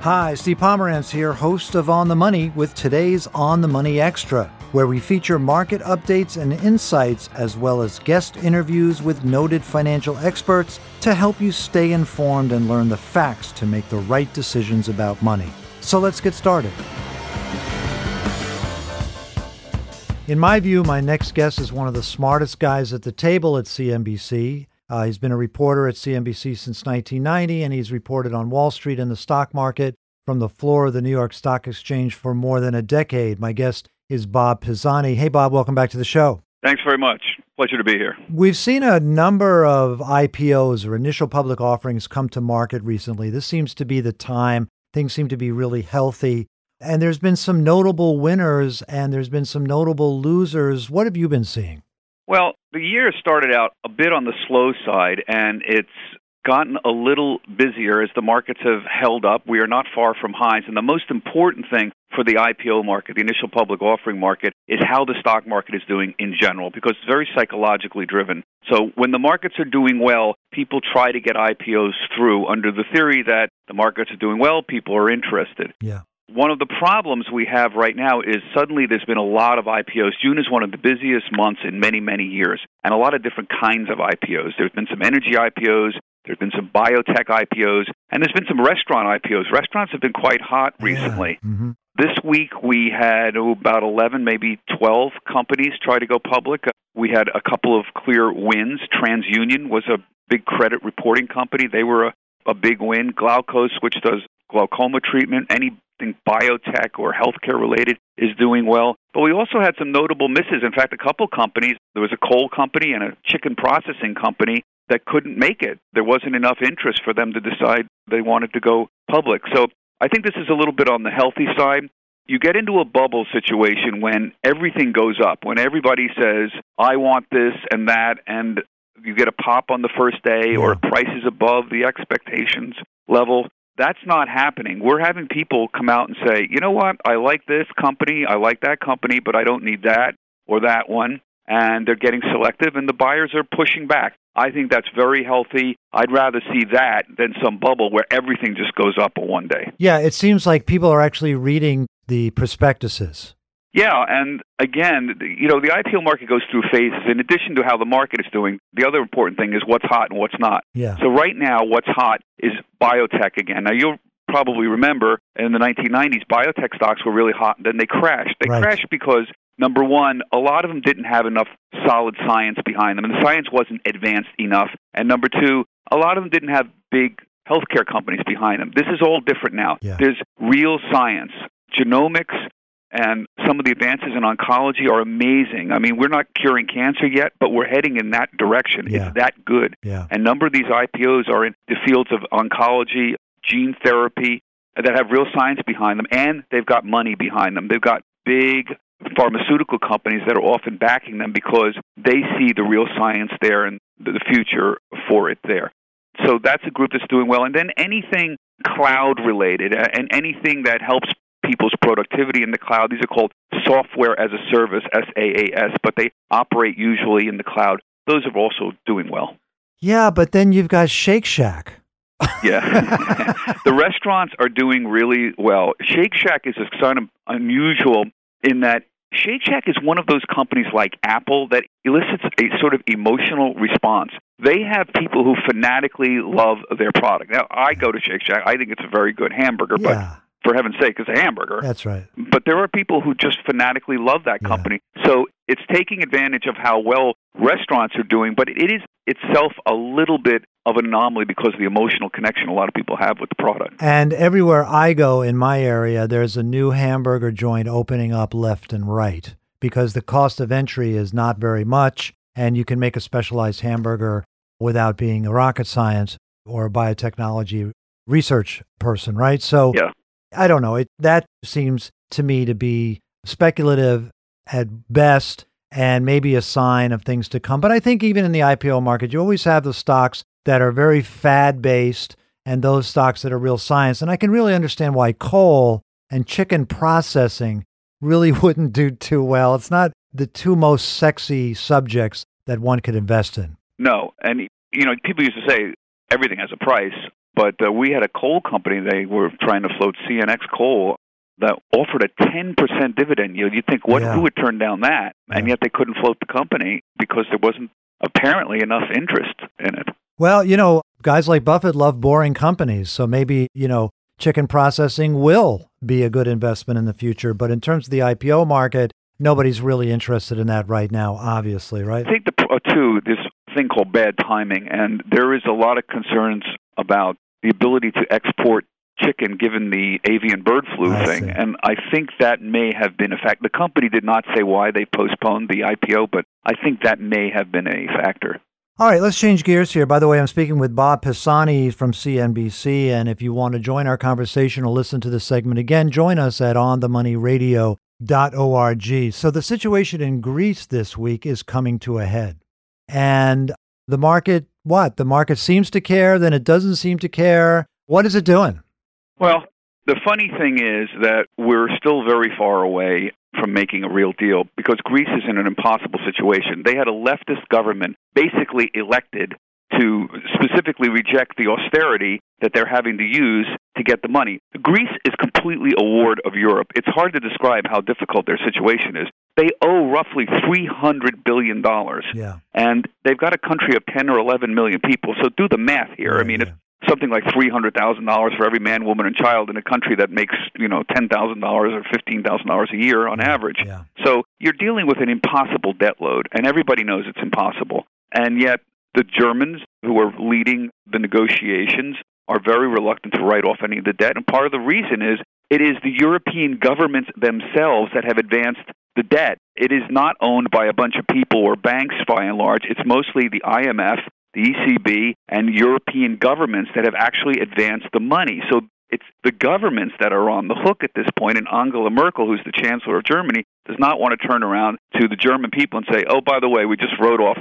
Hi, Steve Pomerantz here, host of On the Money with today's On the Money Extra, where we feature market updates and insights as well as guest interviews with noted financial experts to help you stay informed and learn the facts to make the right decisions about money. So let's get started. In my view, my next guest is one of the smartest guys at the table at CNBC. He's been a reporter at CNBC since 1990, and he's reported on Wall Street and the stock market from the floor of the New York Stock Exchange for more than a decade. My guest is Bob Pisani. Hey, Bob, welcome back to the show. Thanks very much. Pleasure to be here. We've seen a number of IPOs or initial public offerings come to market recently. This seems to be the time. Things seem to be really healthy. And there's been some notable winners and there's been some notable losers. What have you been seeing? Well, the year started out a bit on the slow side, and it's gotten a little busier as the markets have held up. We are not far from highs, and the most important thing for the IPO market, the initial public offering market, is how the stock market is doing in general, because it's very psychologically driven. So when the markets are doing well, people try to get IPOs through under the theory that the markets are doing well, people are interested. Yeah. One of the problems we have right now is suddenly there's been a lot of IPOs. June is one of the busiest months in many, many years, and a lot of different kinds of IPOs. There's been some energy IPOs, there's been some biotech IPOs, and there's been some restaurant IPOs. Restaurants have been quite hot recently. Yeah. Mm-hmm. This week we had about 11, maybe 12 companies try to go public. We had a couple of clear wins. TransUnion was a big credit reporting company. They were a big win. Glaukos, which does glaucoma treatment, anything biotech or healthcare related, is doing well. But we also had some notable misses. In fact, a couple companies, there was a coal company and a chicken processing company that couldn't make it. There wasn't enough interest for them to decide they wanted to go public. So I think this is a little bit on the healthy side. You get into a bubble situation when everything goes up, when everybody says, I want this and that, and you get a pop on the first day or prices above the expectations level. That's not happening. We're having people come out and say, you know what, I like this company, I like that company, but I don't need that or that one. And they're getting selective, and the buyers are pushing back. I think that's very healthy. I'd rather see that than some bubble where everything just goes up in one day. Yeah, it seems like people are actually reading the prospectuses. Yeah, and again, the IPO market goes through phases. In addition to how the market is doing, the other important thing is what's hot and what's not. Yeah. So right now, what's hot is biotech again. Now, you'll probably remember in the 1990s, biotech stocks were really hot, and then they crashed. They crashed because, number one, a lot of them didn't have enough solid science behind them, and the science wasn't advanced enough. And number two, a lot of them didn't have big healthcare companies behind them. This is all different now. Yeah. There's real science, genomics, and some of the advances in oncology are amazing. I mean, we're not curing cancer yet, but we're heading in that direction. Yeah. It's that good. Yeah. And a number of these IPOs are in the fields of oncology, gene therapy, that have real science behind them, and they've got money behind them. They've got big pharmaceutical companies that are often backing them because they see the real science there and the future for it there. So that's a group that's doing well. And then anything cloud-related and anything that helps people's productivity in the cloud. These are called software as a service, SaaS, but they operate usually in the cloud. Those are also doing well. Yeah, but then you've got Shake Shack. Yeah. The restaurants are doing really well. Shake Shack is kind of unusual in that Shake Shack is one of those companies like Apple that elicits a sort of emotional response. They have people who fanatically love their product. Now, I go to Shake Shack. I think it's a very good hamburger, but for heaven's sake, it's a hamburger. That's right. But there are people who just fanatically love that company. So it's taking advantage of how well restaurants are doing, but it is itself a little bit of an anomaly because of the emotional connection a lot of people have with the product. And everywhere I go in my area, there's a new hamburger joint opening up left and right because the cost of entry is not very much, and you can make a specialized hamburger without being a rocket science or a biotechnology research person, right? So I don't know. That seems to me to be speculative at best and maybe a sign of things to come. But I think even in the IPO market, you always have the stocks that are very fad-based and those stocks that are real science. And I can really understand why coal and chicken processing really wouldn't do too well. It's not the two most sexy subjects that one could invest in. No. And, you know, people used to say everything has a price. But we had a coal company, they were trying to float CNX Coal, that offered a 10% dividend yield. You'd think, who would turn down that? And yet they couldn't float the company because there wasn't apparently enough interest in it. Well, guys like Buffett love boring companies. So maybe, chicken processing will be a good investment in the future. But in terms of the IPO market, nobody's really interested in that right now, obviously, right? I think, this thing called bad timing. And there is a lot of concerns about the ability to export chicken given the avian bird flu thing. And I think that may have been a fact. The company did not say why they postponed the IPO, but I think that may have been a factor. All right, let's change gears here. By the way, I'm speaking with Bob Pisani from CNBC, and if you want to join our conversation or listen to this segment again, join us at onthemoneyradio.org. So the situation in Greece this week is coming to a head. And the market, what? The market seems to care, then it doesn't seem to care. What is it doing? Well, the funny thing is that we're still very far away from making a real deal because Greece is in an impossible situation. They had a leftist government basically elected to specifically reject the austerity that they're having to use to get the money. Greece is completely a ward of Europe. It's hard to describe how difficult their situation is. They owe roughly $300 billion. Yeah. And they've got a country of 10 or 11 million people. So do the math here. It's something like $300,000 for every man, woman, and child in a country that makes, $10,000 or $15,000 a year on average. Yeah. So you're dealing with an impossible debt load, and everybody knows it's impossible. And yet the Germans, who are leading the negotiations, are very reluctant to write off any of the debt. And part of the reason is it is the European governments themselves that have advanced the debt. It is not owned by a bunch of people or banks by and large. It's mostly the IMF, the ECB, and European governments that have actually advanced the money. So it's the governments that are on the hook at this point, and Angela Merkel, who's the Chancellor of Germany, does not want to turn around to the German people and say, oh, by the way, we just wrote off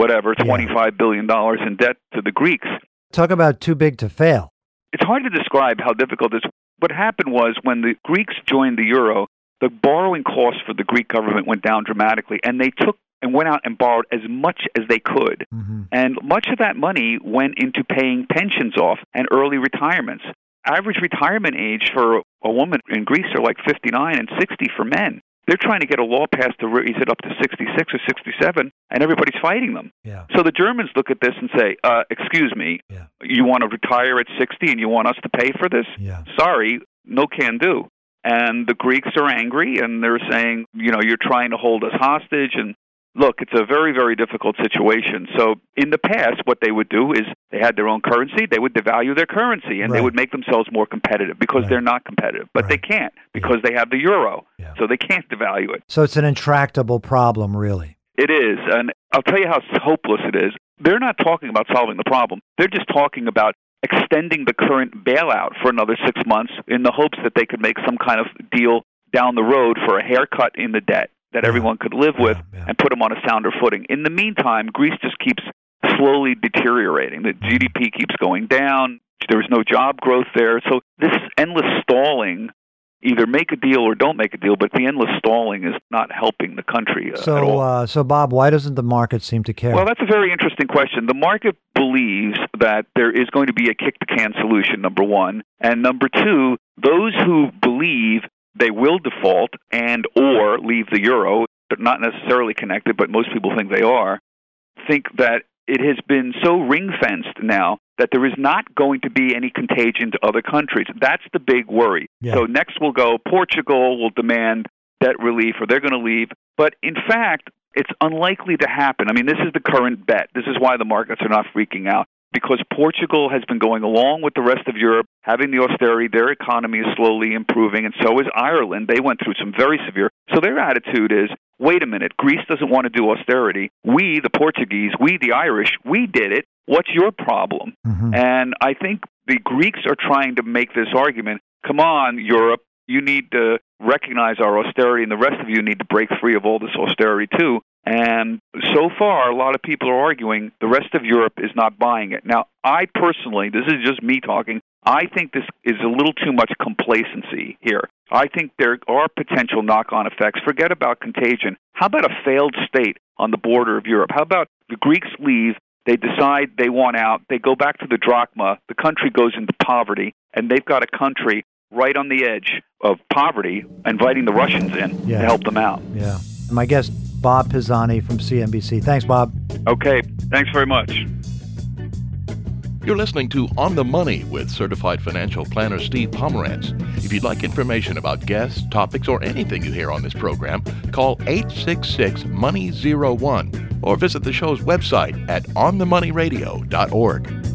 $25 billion in debt to the Greeks. Talk about too big to fail. It's hard to describe how difficult it is. What happened was when the Greeks joined the euro, the borrowing costs for the Greek government went down dramatically, and they took and went out and borrowed as much as they could. Mm-hmm. And much of that money went into paying pensions off and early retirements. Average retirement age for a woman in Greece are like 59 and 60 for men. They're trying to get a law passed to raise it up to 66 or 67, and everybody's fighting them. Yeah. So the Germans look at this and say, excuse me, you want to retire at 60 and you want us to pay for this? Yeah. Sorry, no can do. And the Greeks are angry, and they're saying, you're trying to hold us hostage, and look, it's a very, very difficult situation. So in the past, what they would do is they had their own currency. They would devalue their currency, and they would make themselves more competitive because they're not competitive. But they can't because they have the euro, so they can't devalue it. So it's an intractable problem, really. It is, and I'll tell you how hopeless it is. They're not talking about solving the problem. They're just talking about extending the current bailout for another 6 months in the hopes that they could make some kind of deal down the road for a haircut in the debt that everyone could live with and put them on a sounder footing. In the meantime, Greece just keeps slowly deteriorating. The GDP keeps going down. There's no job growth there. So this endless stalling, either make a deal or don't make a deal, but the endless stalling is not helping the country at all. So, Bob, why doesn't the market seem to care? Well, that's a very interesting question. The market believes that there is going to be a kick-the-can solution, number one. And number two, those who believe they will default and or leave the euro, they're not necessarily connected, but most people think they are, think that it has been so ring-fenced now that there is not going to be any contagion to other countries. That's the big worry. Yeah. So next we'll go, Portugal will demand debt relief, or they're going to leave. But in fact, it's unlikely to happen. I mean, this is the current bet. This is why the markets are not freaking out. Because Portugal has been going along with the rest of Europe, having the austerity, their economy is slowly improving, and so is Ireland. They went through some very severe. So their attitude is, wait a minute, Greece doesn't want to do austerity. We, the Portuguese, we, the Irish, we did it. What's your problem? Mm-hmm. And I think the Greeks are trying to make this argument, come on, Europe, you need to recognize our austerity, and the rest of you need to break free of all this austerity too. And so far, a lot of people are arguing the rest of Europe is not buying it. Now, I personally, this is just me talking, I think this is a little too much complacency here. I think there are potential knock-on effects. Forget about contagion. How about a failed state on the border of Europe? How about the Greeks leave, They decide they want out. They go back to the drachma. The country goes into poverty, and they've got a country right on the edge of poverty, inviting the Russians in to help them out. Yeah. My guest, Bob Pisani from CNBC. Thanks, Bob. Okay. Thanks very much. You're listening to On the Money with certified financial planner Steve Pomerantz. If you'd like information about guests, topics, or anything you hear on this program, call 866-MONEY01 or visit the show's website at onthemoneyradio.org.